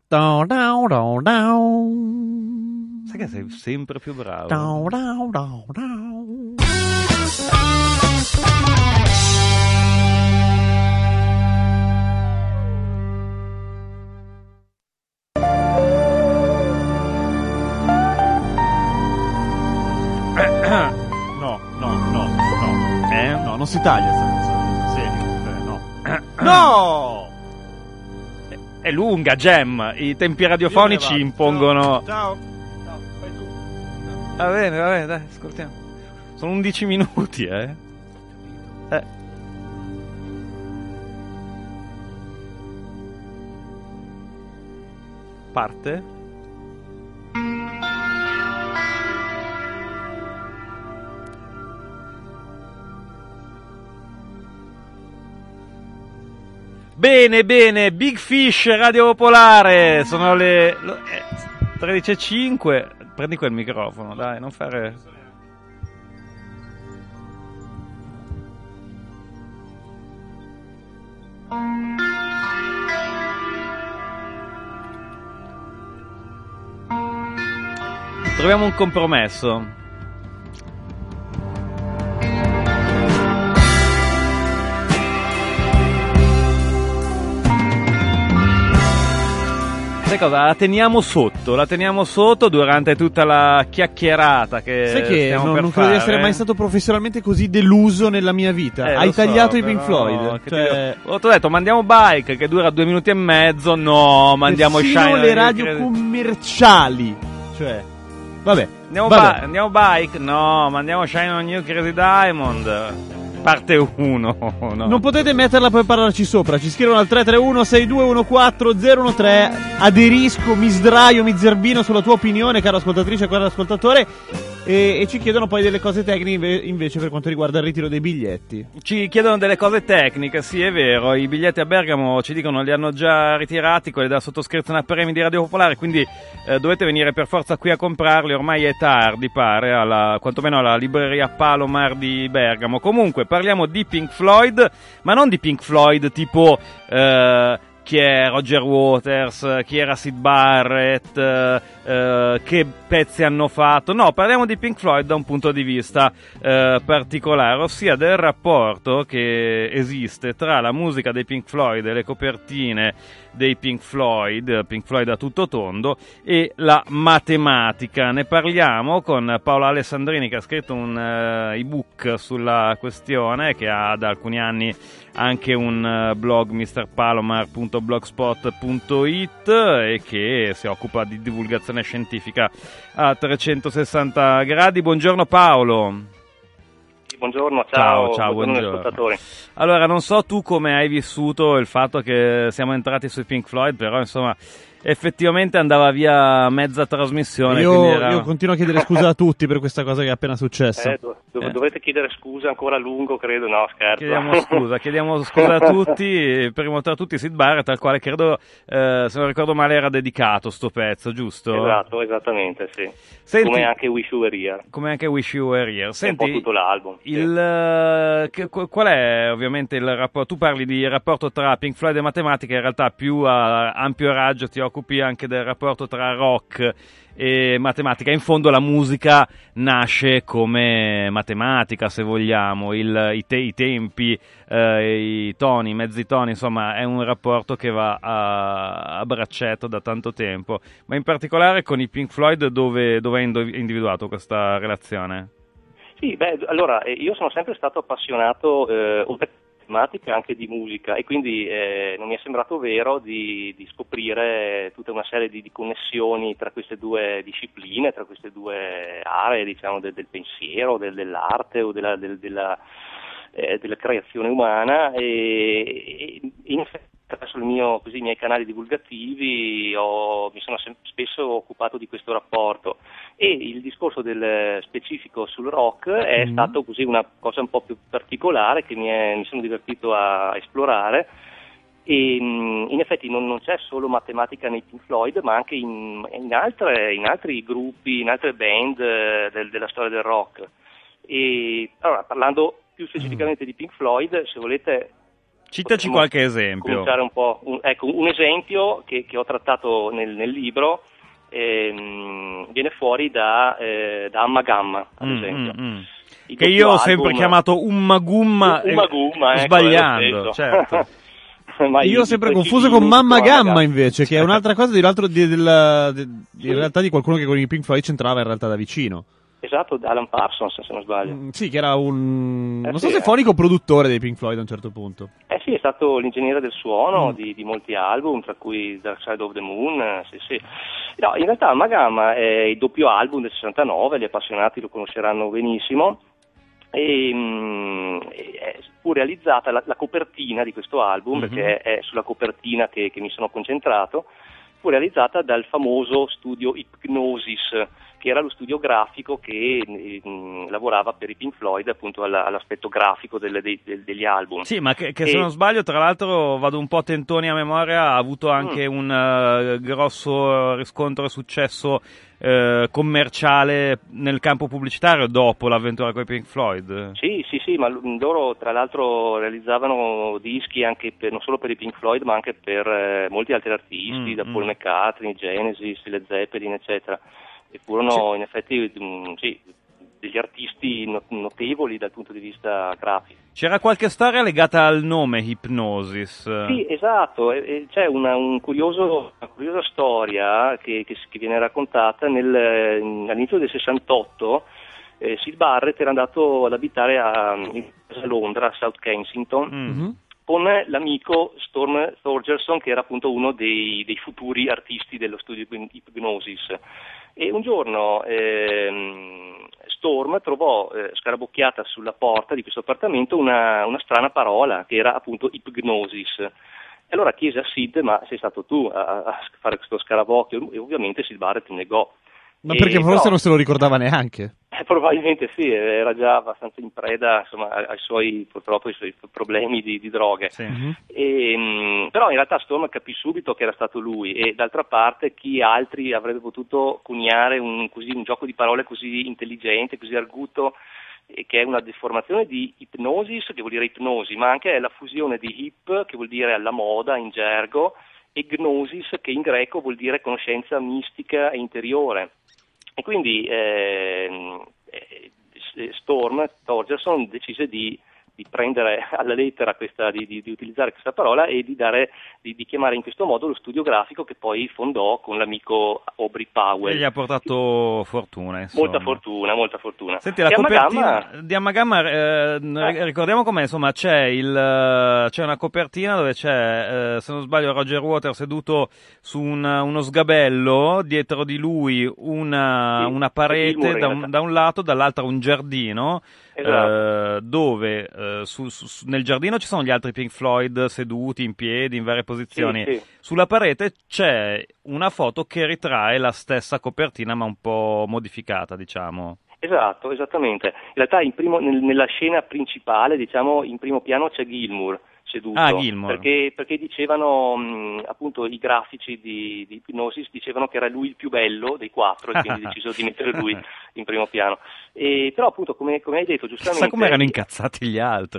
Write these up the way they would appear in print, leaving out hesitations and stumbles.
Sai che sei sempre più bravo. No, non si taglia no. No! È lunga, Gem. I tempi radiofonici impongono. Ciao, fai tu. Va bene, dai, ascoltiamo. Sono 11 minuti, Parte? Bene, Big Fish, Radio Popolare, sono le 13:05, prendi quel microfono, dai, non fare... Troviamo un compromesso. Sai cosa? La teniamo sotto durante tutta la chiacchierata che sai che stiamo per non fare. credo di essere mai stato professionalmente così deluso nella mia vita. Hai tagliato i Pink Floyd. Ho detto mandiamo Bike che dura 2 minuti e mezzo. No, mandiamo Shine. Le radio commerciali. Cioè, vabbè. Andiamo Bike. No, mandiamo Shine on You Crazy Diamond. Parte 1. No. Non potete metterla per parlarci sopra. Ci scrivono al 331-6214-013. Aderisco, mi sdraio, mi zerbino sulla tua opinione, caro ascoltatrice e caro ascoltatore. E ci chiedono poi delle cose tecniche invece per quanto riguarda il ritiro dei biglietti. Ci chiedono delle cose tecniche, sì, è vero. I biglietti a Bergamo ci dicono li hanno già ritirati, quelli della sottoscrizione a premi di Radio Popolare, quindi dovete venire per forza qui a comprarli. Ormai è tardi, pare, quantomeno alla libreria Palomar di Bergamo. Comunque parliamo di Pink Floyd, ma non di Pink Floyd tipo chi è Roger Waters, chi era Syd Barrett, che pezzi hanno fatto. No, parliamo di Pink Floyd da un punto di vista particolare, ossia del rapporto che esiste tra la musica dei Pink Floyd e le copertine dei Pink Floyd a tutto tondo, e la matematica. Ne parliamo con Paolo Alessandrini, che ha scritto un ebook sulla questione, che ha da alcuni anni anche un blog mrpalomar.blogspot.it e che si occupa di divulgazione scientifica a 360 gradi. Buongiorno Paolo. Buongiorno, ciao buongiorno. Ascoltatori. Allora, non so tu come hai vissuto il fatto che siamo entrati sui Pink Floyd, però insomma effettivamente andava via mezza trasmissione. Io continuo a chiedere scusa a tutti per questa cosa che è appena successa. Dovete chiedere scusa ancora a lungo, credo. No, scherzo. Chiediamo scusa a tutti, prima tra tutti Syd Barrett, al quale credo, se non ricordo male, era dedicato sto pezzo, giusto? Esatto, esattamente, sì. Senti, come anche Wish You Were Here. Senti, un po' tutto l'album. Qual è ovviamente il rapporto? Tu parli di rapporto tra Pink Floyd e matematica, in realtà più a ampio raggio ti occupi anche del rapporto tra rock e matematica. In fondo la musica nasce come matematica, se vogliamo, i tempi, i toni, i mezzi toni, insomma è un rapporto che va a braccetto da tanto tempo. Ma in particolare con i Pink Floyd dove hai individuato questa relazione? Sì, allora io sono sempre stato appassionato oltre a matematica anche di musica, e quindi non mi è sembrato vero di scoprire tutta una serie di connessioni tra queste due discipline, tra queste due aree, diciamo, del pensiero, dell'arte o della creazione umana, e in effetti attraverso i miei canali divulgativi mi sono spesso occupato di questo rapporto, e il discorso del specifico sul rock è stato così una cosa un po' più particolare che mi sono divertito a esplorare, e in effetti non c'è solo matematica nei Pink Floyd, ma anche in altri gruppi, in altre band della storia del rock. E allora, parlando più specificamente di Pink Floyd, se volete Citaci qualche esempio. Cominciare un po'. Un esempio che ho trattato nel libro viene fuori da Amma Gamma, ad esempio. Che io ho sempre chiamato Ummagumma, sbagliando, certo. Ma io ho sempre confuso con Mamma Gamma invece, che è un'altra cosa in realtà di qualcuno che con i Pink Floyd c'entrava in realtà da vicino. Esatto, Alan Parsons, se non sbaglio. Sì, che era non so se fonico produttore dei Pink Floyd a un certo punto. Sì, è stato l'ingegnere del suono di molti album, tra cui Dark Side of the Moon, sì. No, in realtà Mamma Gamma è il doppio album del 69, gli appassionati lo conosceranno benissimo. Fu realizzata la copertina di questo album, perché è sulla copertina che mi sono concentrato, fu realizzata dal famoso studio Hipgnosis, che era lo studio grafico che lavorava per i Pink Floyd, appunto all'aspetto grafico degli album. Sì, ma che se non sbaglio, tra l'altro, vado un po' tentoni a memoria, ha avuto anche un grosso riscontro e successo commerciale nel campo pubblicitario dopo l'avventura con i Pink Floyd. Sì, ma loro tra l'altro realizzavano dischi anche non solo per i Pink Floyd, ma anche per molti altri artisti, da Paul McCartney, Genesis, Led Zeppelin, eccetera. E furono in effetti degli artisti notevoli dal punto di vista grafico. C'era qualche storia legata al nome Hipgnosis? Sì, esatto, c'è una curiosa storia che viene raccontata all'inizio del 68. Sid Barrett era andato ad abitare a Londra, a South Kensington, con l'amico Storm Thorgerson, che era appunto uno dei futuri artisti dello studio Hipgnosis. E un giorno Storm trovò scarabocchiata sulla porta di questo appartamento una strana parola, che era appunto Hipgnosis. E allora chiese a Sid: ma sei stato tu a fare questo scarabocchio? E ovviamente Sid Barrett negò. Ma perché forse non se lo ricordava neanche? Probabilmente sì, era già abbastanza in preda, insomma, ai suoi problemi di droghe. Sì. Però in realtà Storm capì subito che era stato lui, e d'altra parte chi altri avrebbe potuto coniare un gioco di parole così intelligente, così arguto, che è una deformazione di Hipgnosis, che vuol dire ipnosi, ma anche è la fusione di hip, che vuol dire alla moda in gergo, e gnosis, che in greco vuol dire conoscenza mistica e interiore. E quindi Storm Thorgerson decise di prendere alla lettera di utilizzare questa parola e di chiamare in questo modo lo studio grafico, che poi fondò con l'amico Aubrey Powell. E gli ha portato fortuna, insomma. Molta fortuna. Senti, la copertina di Amma Gamma, ricordiamo com'è, insomma, c'è una copertina dove c'è, se non sbaglio, Roger Waters seduto su uno sgabello, dietro di lui una parete da un lato, dall'altro un giardino. Esatto. Dove nel giardino ci sono gli altri Pink Floyd seduti in piedi in varie posizioni. Sì. Sulla parete c'è una foto che ritrae la stessa copertina, ma un po' modificata, diciamo. Esatto, esattamente. In realtà nella scena principale, diciamo, in primo piano c'è Gilmour seduto, Gilmour. perché dicevano appunto i grafici di Hipgnosis dicevano che era lui il più bello dei quattro, e quindi deciso di mettere lui in primo piano. Però appunto come hai detto giustamente, chissà come erano incazzati gli altri,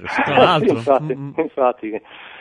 infatti.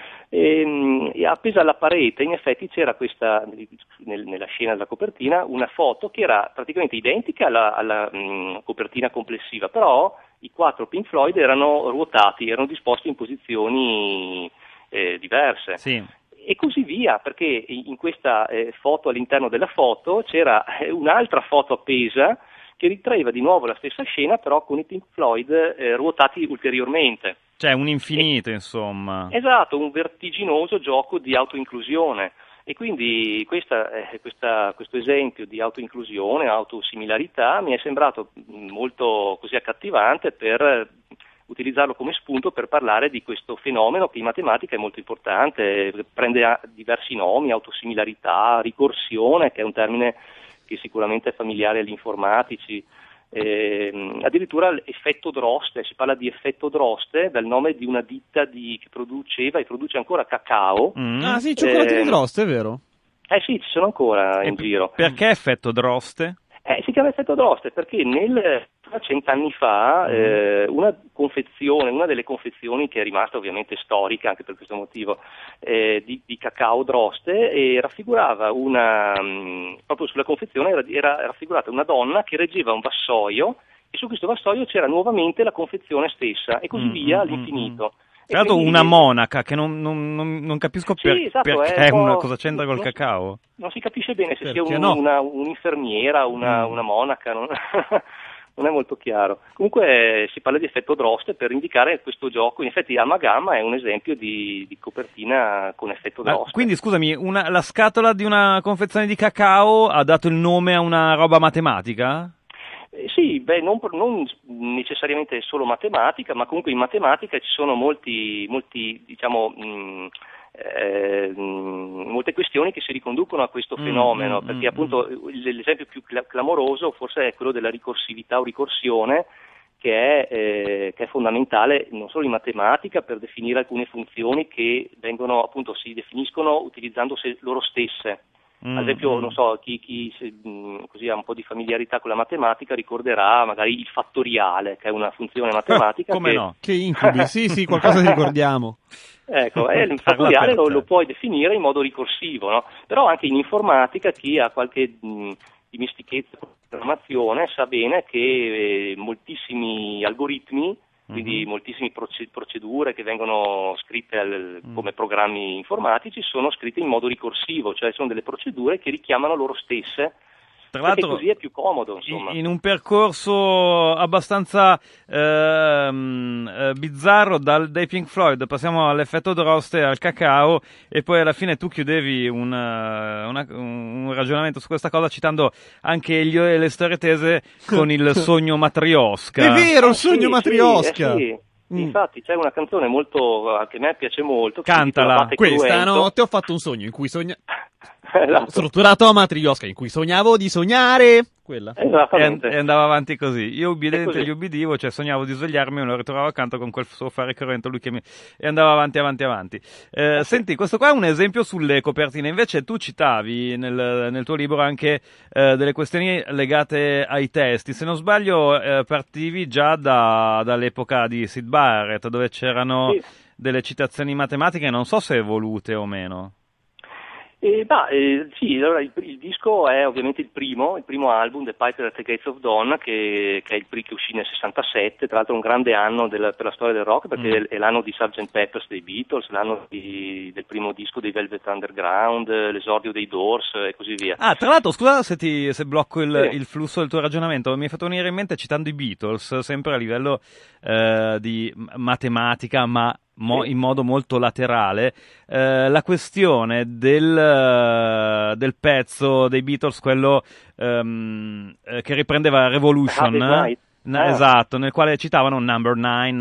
Appesa alla parete in effetti c'era questa, nella scena della copertina, una foto che era praticamente identica alla copertina complessiva, però i quattro Pink Floyd erano ruotati, erano disposti in posizioni diverse. Sì. E così via, perché in questa foto, all'interno della foto, c'era un'altra foto appesa che ritraeva di nuovo la stessa scena, però con i Pink Floyd ruotati ulteriormente. Cioè un infinito, insomma. Esatto, un vertiginoso gioco di autoinclusione. E quindi questo esempio di autoinclusione, autosimilarità, mi è sembrato molto così accattivante per utilizzarlo come spunto per parlare di questo fenomeno che in matematica è molto importante, prende diversi nomi: autosimilarità, ricorsione, che è un termine che sicuramente è familiare agli informatici, addirittura l'effetto Droste. Si parla di effetto Droste dal nome di una ditta che produceva e produce ancora cacao. Ah sì, cioccolatini Droste, è vero? Sì, ci sono ancora in giro. Perché effetto Droste? Si chiama effetto Droste perché nel 100 anni fa una delle confezioni che è rimasta ovviamente storica anche per questo motivo, di cacao Droste, raffigurava proprio sulla confezione era raffigurata una donna che reggeva un vassoio e su questo vassoio c'era nuovamente la confezione stessa e così via all'infinito. Tra l'altro una monaca che non capisco esatto, perché cosa c'entra col cacao. Non si capisce bene se perché sia un'infermiera, una monaca, non è molto chiaro. Comunque si parla di effetto Droste per indicare questo gioco. In effetti Amagama è un esempio di copertina con effetto Droste. Quindi scusami, la scatola di una confezione di cacao ha dato il nome a una roba matematica? Sì, non necessariamente solo matematica, ma comunque in matematica ci sono molti diciamo, molte questioni che si riconducono a questo fenomeno, perché appunto l'esempio più clamoroso forse è quello della ricorsività o ricorsione, che è fondamentale non solo in matematica per definire alcune funzioni che si definiscono utilizzando loro stesse. Ad esempio, non so, chi così ha un po' di familiarità con la matematica ricorderà magari il fattoriale, che è una funzione matematica. Come no? Che incubi, sì, qualcosa ricordiamo. Ecco, il fattoriale lo puoi definire in modo ricorsivo, no? Però anche in informatica chi ha qualche dimestichezza con la programmazione sa bene che moltissimi algoritmi, quindi moltissime procedure che vengono scritte come programmi informatici sono scritte in modo ricorsivo, cioè sono delle procedure che richiamano loro stesse. Tra l'altro, così è più comodo, insomma. In un percorso abbastanza bizzarro dai Pink Floyd passiamo all'effetto Droste, al cacao, e poi alla fine tu chiudevi un ragionamento su questa cosa citando anche Elio e le storie tese con il sogno matriosca. È vero, il sogno matriosca! Sì. Infatti c'è una canzone che a me piace molto. Cantala. Questa notte ho fatto un sogno in cui esatto. Strutturato a matriosca in cui sognavo di sognare quella. Esattamente. E andava avanti così. Io ubbidiente gli ubbidivo, cioè sognavo di svegliarmi, me lo ritrovavo accanto con quel suo fare corrente, e andava avanti. Senti, questo qua è un esempio sulle copertine. Invece tu citavi nel tuo libro anche delle questioni legate ai testi. Se non sbaglio partivi già dall'epoca di Syd Barrett, dove c'erano delle citazioni matematiche, non so se evolute o meno. Sì, allora il disco è ovviamente il primo album, The Piper at the Gates of Dawn, che è il che uscì nel 67, tra l'altro un grande anno per la storia del rock, perché è l'anno di Sgt. Pepper's dei Beatles, l'anno del primo disco dei Velvet Underground, l'esordio dei Doors e così via. Tra l'altro, scusa se blocco il flusso del tuo ragionamento, mi hai fatto venire in mente, citando i Beatles, sempre a livello di matematica, ma in modo molto laterale, la questione del pezzo dei Beatles, quello che riprendeva Revolution, esatto, nel quale citavano number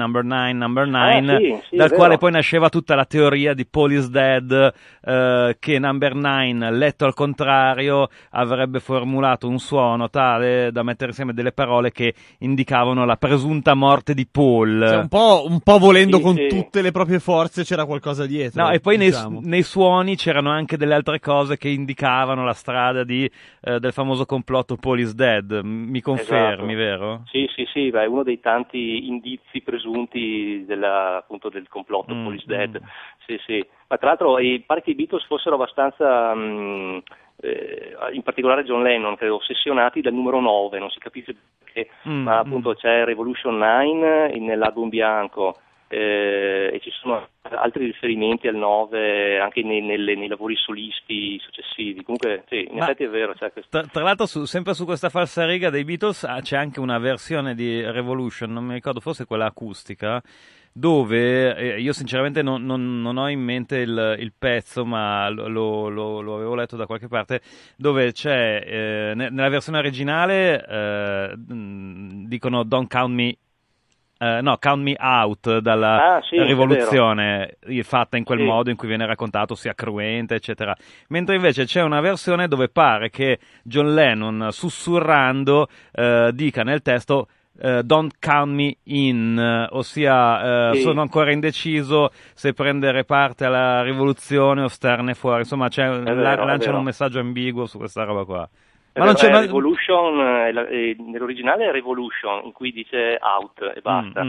9, sì, dal quale poi nasceva tutta la teoria di Paul is Dead, che number 9 letto al contrario avrebbe formulato un suono tale da mettere insieme delle parole che indicavano la presunta morte di Paul. Cioè, un po' volendo con tutte le proprie forze c'era qualcosa dietro. No, e poi nei suoni c'erano anche delle altre cose che indicavano la strada del famoso complotto Paul is Dead. Mi confermi, esatto. Vero? Sì, è uno dei tanti indizi presunti appunto del complotto Paul is Dead. Sì. Ma tra l'altro pare che i Beatles fossero abbastanza, in particolare John Lennon, credo, ossessionati dal numero 9, non si capisce perché, ma appunto c'è Revolution 9 nell'album bianco, e ci sono altri riferimenti al 9 anche nei lavori solisti successivi. Comunque sì, in effetti è vero, c'è questo. Tra l'altro sempre su questa falsariga dei Beatles c'è anche una versione di Revolution, non mi ricordo, forse quella acustica, dove io sinceramente non ho in mente il pezzo, ma lo avevo letto da qualche parte, dove c'è nella versione originale dicono Don't Count Me Count Me Out dalla rivoluzione fatta in quel modo in cui viene raccontato, sia cruenta, eccetera. Mentre invece c'è una versione dove pare che John Lennon, sussurrando, dica nel testo Don't count me in, ossia sono ancora indeciso se prendere parte alla rivoluzione o starne fuori. Insomma, lanciano un messaggio ambiguo su questa roba qua. Ma non c'è Revolution, nell'originale è Revolution, in cui dice out e basta.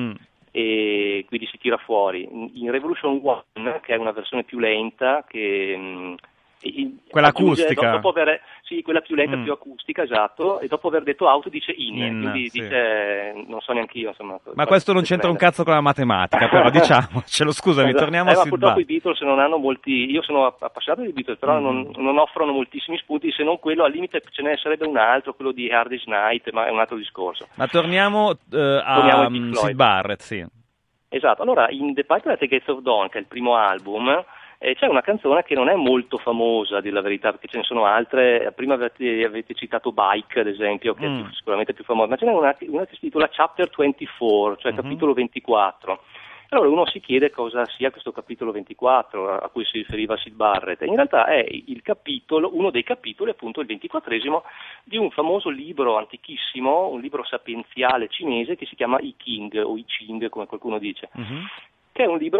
E quindi si tira fuori. In Revolution 1, che è una versione più lenta, che quella acustica, dopo aver, sì, quella più lenta, più acustica, esatto, e dopo aver detto out dice quindi sì. dice, non so neanche io, insomma. Ma questo non c'entra un cazzo con la matematica, però diciamocelo, scusami, esatto. Torniamo a Sid purtroppo Barrett. i Beatles non hanno molti, io sono appassionato di Beatles, però non offrono moltissimi spunti, se non quello, al limite ce ne sarebbe un altro, quello di Hard Day's Night, ma è un altro discorso. Ma torniamo a Sid Barrett, sì. Esatto, allora in The Piper at the Gates of Dawn, che è il primo album, c'è una canzone che non è molto famosa, a dire la verità, perché ce ne sono altre. Prima avete citato Bike, ad esempio, che è sicuramente più famosa, ma ce n'è una che si titola Chapter 24, cioè capitolo 24. Allora uno si chiede cosa sia questo capitolo 24 a cui si riferiva Sid Barrett. In realtà è il capitolo, uno dei capitoli, appunto il 24esimo, di un famoso libro antichissimo, un libro sapienziale cinese che si chiama I Ching, o I Ching come qualcuno dice. Che è un libro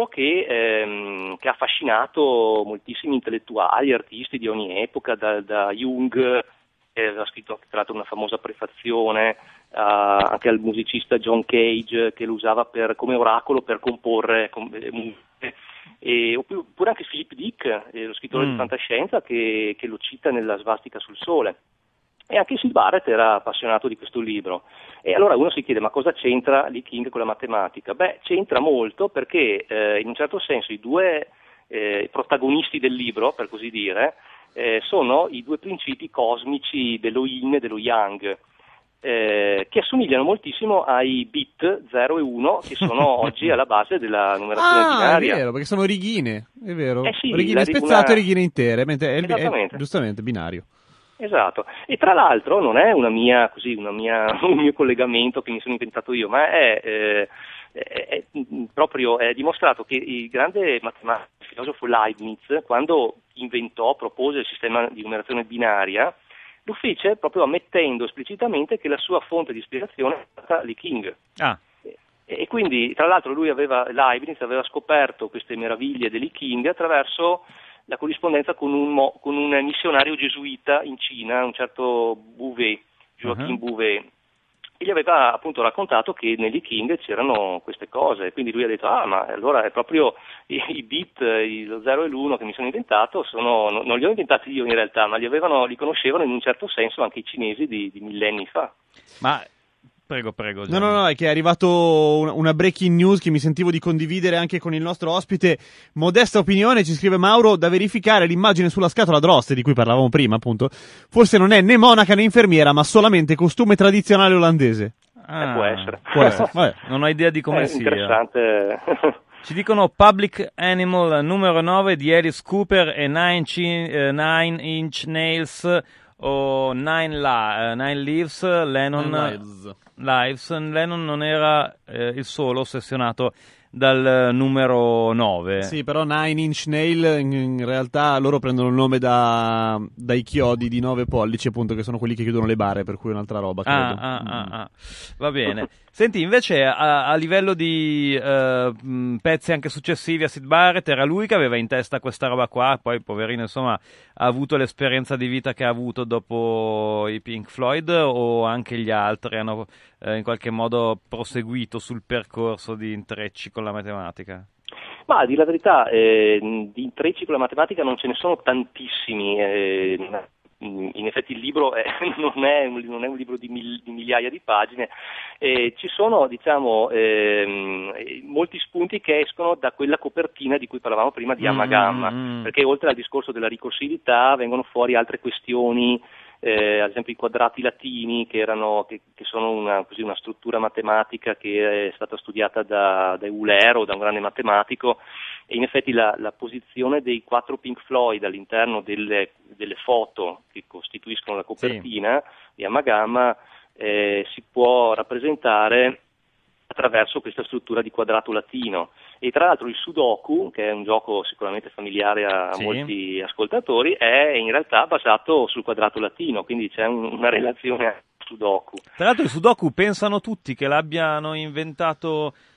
che ha affascinato moltissimi intellettuali, artisti di ogni epoca, da Jung, che aveva scritto tra l'altro una famosa prefazione, anche al musicista John Cage, che lo usava come oracolo per comporre musiche, oppure anche Philip Dick, lo scrittore di fantascienza, che lo cita nella Svastica sul Sole. E anche Sid Barrett era appassionato di questo libro. E allora uno si chiede, ma cosa c'entra Lee King con la matematica? Beh, c'entra molto perché in un certo senso i due protagonisti del libro, per così dire, sono i due principi cosmici dello Yin e dello Yang, che assomigliano moltissimo ai bit 0 e 1 che sono oggi alla base della numerazione binaria. È vero, perché sono righine, è vero. Sì, righine spezzate e righine intere, mentre è giustamente binario. Esatto, e tra l'altro non è un mio collegamento che mi sono inventato io, ma è dimostrato che il grande matematico, filosofo Leibniz, quando propose il sistema di numerazione binaria, lo fece proprio ammettendo esplicitamente che la sua fonte di ispirazione è stata Lee King. E quindi, tra l'altro, Leibniz aveva scoperto queste meraviglie di Lee King attraverso la corrispondenza con un missionario gesuita in Cina, un certo Bouvet, Joachim Bouvet, e gli aveva appunto raccontato che negli King c'erano queste cose, quindi lui ha detto, ma allora è proprio i bit, lo 0 e l'1 che mi sono inventato, non li ho inventati io in realtà, ma li conoscevano in un certo senso anche i cinesi di millenni fa. Ma Prego. No, è che è arrivato una breaking news che mi sentivo di condividere anche con il nostro ospite. Modesta opinione, ci scrive Mauro, da verificare l'immagine sulla scatola d'oste di cui parlavamo prima, appunto. Forse non è né monaca né infermiera, ma solamente costume tradizionale olandese. Può essere. Vabbè. Non ho idea di come sia. Interessante. Ci dicono Public Animal numero 9 di Alice Cooper e Nine Inch Nails o Nine Lives, Lennon non era il solo ossessionato dal numero 9. Sì, però Nine Inch Nail in realtà loro prendono il nome dai chiodi di 9 pollici, appunto, che sono quelli che chiudono le bare, per cui è un'altra roba, credo. Va bene. Senti, invece a livello di pezzi anche successivi a Sid Barrett, era lui che aveva in testa questa roba qua, poi poverino insomma ha avuto l'esperienza di vita che ha avuto dopo i Pink Floyd, o anche gli altri hanno in qualche modo proseguito sul percorso di intrecci con la matematica? Ma a dire la verità, di intrecci con la matematica non ce ne sono tantissimi. In effetti il libro non è un libro di migliaia di pagine, ci sono molti spunti che escono da quella copertina di cui parlavamo prima di Amagamma, perché oltre al discorso della ricorsività vengono fuori altre questioni, ad esempio i quadrati latini che sono una struttura matematica che è stata studiata da Euler, o da un grande matematico, e in effetti la posizione dei 4 Pink Floyd all'interno delle foto che costituiscono la copertina di Amagamma si può rappresentare attraverso questa struttura di quadrato latino. E tra l'altro il Sudoku, che è un gioco sicuramente familiare a molti ascoltatori, è in realtà basato sul quadrato latino, quindi c'è una relazione a Sudoku. Tra l'altro il Sudoku pensano tutti che l'abbiano inventato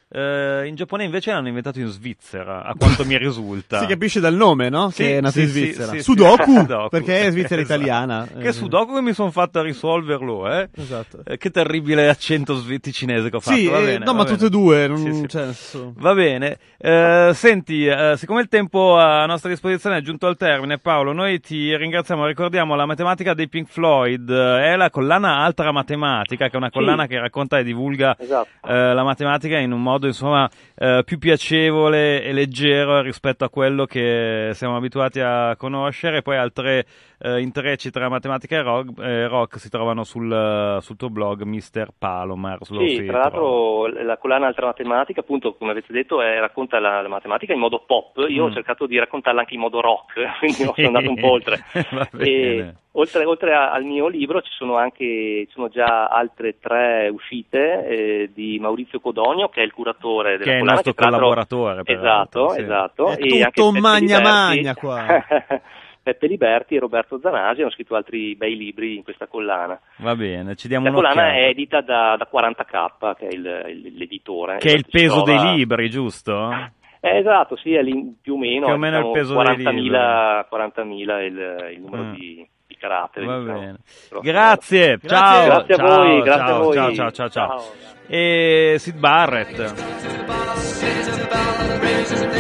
In Giappone invece l'hanno inventato in Svizzera, a quanto mi risulta. Si capisce dal nome, no? Sì, che è nato sì, in sì, Svizzera. sì, Sudoku, Sudoku. perché è Svizzera Esatto. italiana. Che Sudoku che mi sono fatto a risolverlo, Esatto. Che terribile accento cinese che ho fatto. Sì, va bene, no, va ma bene. tutte e due. Non, Sì, sì. cioè, nel senso- Va bene, senti, siccome il tempo a nostra disposizione è giunto al termine, Paolo, noi ti ringraziamo, ricordiamo la matematica dei Pink Floyd, è la collana Altra Matematica, che è una collana che racconta e divulga Esatto. la matematica in un modo insomma più piacevole e leggero rispetto a quello che siamo abituati a conoscere. Poi altre intrecci tra matematica e rock si trovano sul tuo blog Mr. Palomar. Sì, tra l'altro la collana Altra Matematica, appunto, come avete detto, racconta la matematica in modo pop. Io ho cercato di raccontarla anche in modo rock, quindi sono andato un po' oltre. Va bene. E oltre al mio libro ci sono già altre 3 uscite di Maurizio Codogno, che è il curatore della che è il collana, nostro che tra l'altro- collaboratore. peraltro, sì. Esatto. È E anche tutto Peppe magna Liberti. magna qua. Peppe Liberti e Roberto Zanasi hanno scritto altri bei libri in questa collana. Va bene, ci diamo La collana un'occhiata. è edita da 40K, che è l'editore. Che è il Si peso trova- dei libri, giusto? Esatto, sì, è lì più o meno, Più o meno diciamo, il peso dei libri. 40.000 è il numero di caratteri. Va diciamo. bene. Però- Grazie, Grazie. ciao. Grazie a ciao, voi, grazie ciao, a voi. Ciao, ciao, ciao. E Sid Barrett.